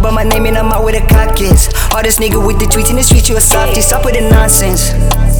but my name and I'm out with a cockins. Hardest nigga with the tweets in the streets, you a softie. Stop with the nonsense.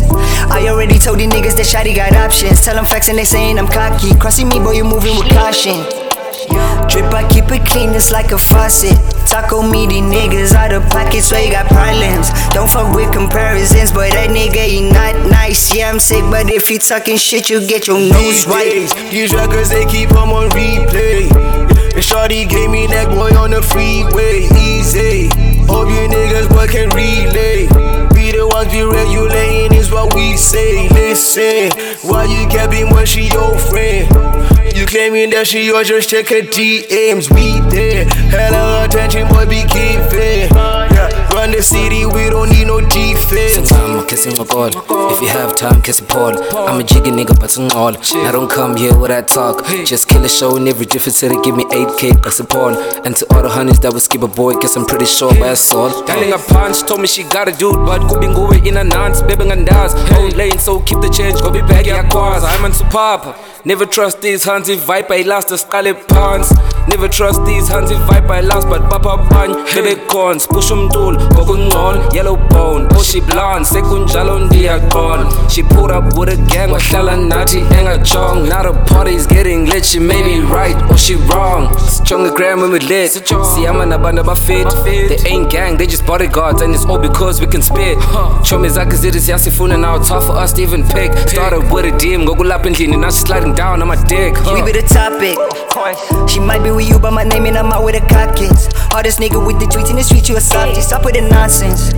I already told these niggas that shawty got options. Tell them facts and they saying I'm cocky. Crossing me, boy, you moving with caution. Drip, I keep it clean, it's like a faucet. Taco me, these niggas out of pocket, so you got problems. Don't fuck with comparisons, but that nigga, he not nice. Yeah, I'm sick, but if you talking shit, you get your nose right. These records, they keep them on replay. And shawty gave me that boy on the freeway, easy. Hope you niggas but can relay. We the ones be regulating is what we say. Listen, why you capping when she your friend? You claiming that she yours, just check her DMs. We there, hella attention, boy, be keeping. Run the city, we don't need no defense. I'm kissing a god. If you have time, kiss a Paul. I'm a jiggy nigga, but I'm all. Now don't come here with that talk. Just kill a show in every different city. Give me 8K, that's a Paul. And to all the honeys that will skip a boy, guess I'm pretty sure that's all. Darling, a punch, told me she got a dude, but go bingo in a nance, baby and dance. Old lane, so keep the change, go be back, yeah, cause I'm on superb. Never trust these hands if vibe I last, the scarlet pants. Never trust these hands if vibe I last, but papa bang, baby cons, push tool, go on, yellow bone, oh she blonde, second jalon diagon. She pulled up with a gang, wahlala nathi engajong. Now the party's getting lit, she may be right or she wrong. Stronger gram when we lit, siyama nabantu abafit. They ain't gang, they just bodyguards, and it's all because we can spit. Chomi zakhe zithi siyasifuna now, it's hard for us to even pick. Started with a DM, ngokulapha endlini, now she's sliding down on my dick. We be the topic. She might be with you, but my name and I'm out with a cockins. Hardest nigga with the tweets in the streets, you a softie. Stop with the nonsense.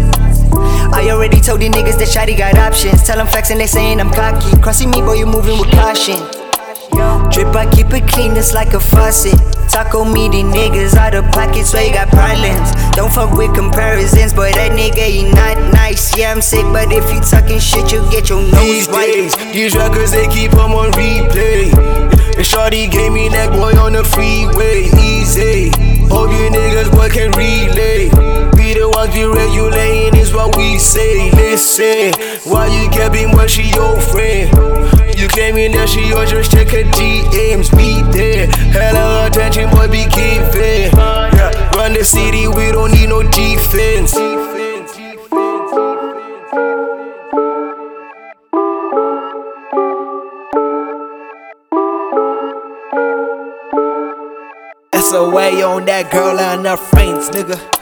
I already told these niggas that shawty got options. Tell them facts and they saying I'm cocky. Crossing me, boy, you moving with caution. Drip, I keep it clean, it's like a faucet. Taco me, these niggas out of pocket, so you got problems. Don't fuck with comparisons, but that nigga, he not nice. Yeah, I'm sick, but if you talking shit, you get your nose right. These records, they keep them on replay. And shawty gave me that boy on the freeway, easy. Hope you niggas but can relay. We the ones be regulating is what we say. Listen, why you capping when she your friend? You claiming that she yours, just check her DMs. We there, hella attention, boy, be keeping. Run the city, we don't need no defense. SOA on that girl and her friends, nigga.